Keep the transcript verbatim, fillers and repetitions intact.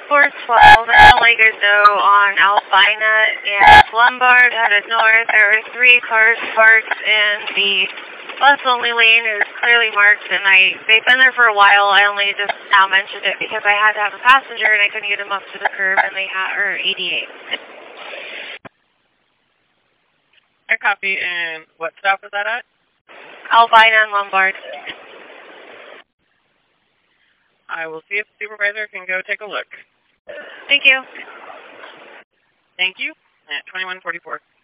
four twelve, I want to let you guys know on Albina and Lombard headed north, there were three cars parked in the bus-only lane. It was clearly marked, and I they've been there for a while. I only just now mentioned it because I had to have a passenger, and I couldn't get them up to the curb, and they had, or eighty-eight. I copy, and what stop is that at? Albina and Lombard. I will see if the supervisor can go take a look. Thank you. Thank you. At twenty-one forty-four.